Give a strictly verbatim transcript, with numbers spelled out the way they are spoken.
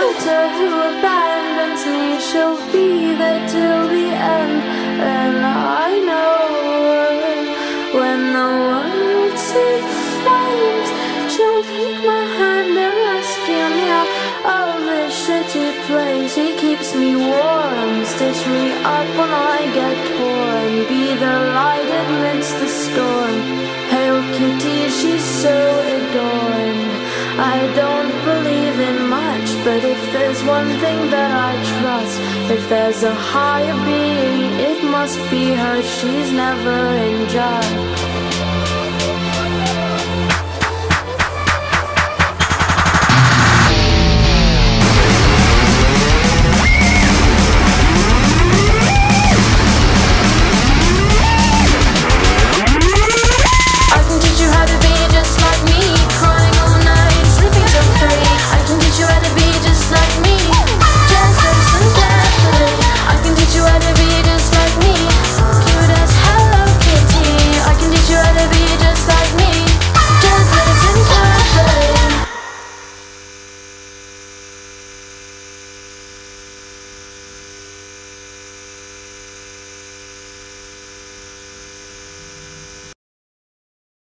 shelter who abandons me. She'll be there till the end. And I know when the world's in flames, she'll take my hand and rescue me out of this shitty place. He keeps me warm, stitch me up when I get torn, be the light amidst the storm. Hail Kitty, she's so adorned. I don't believe in much, but if there's one thing that I trust, if there's a higher being, it must be her. She's never in judge.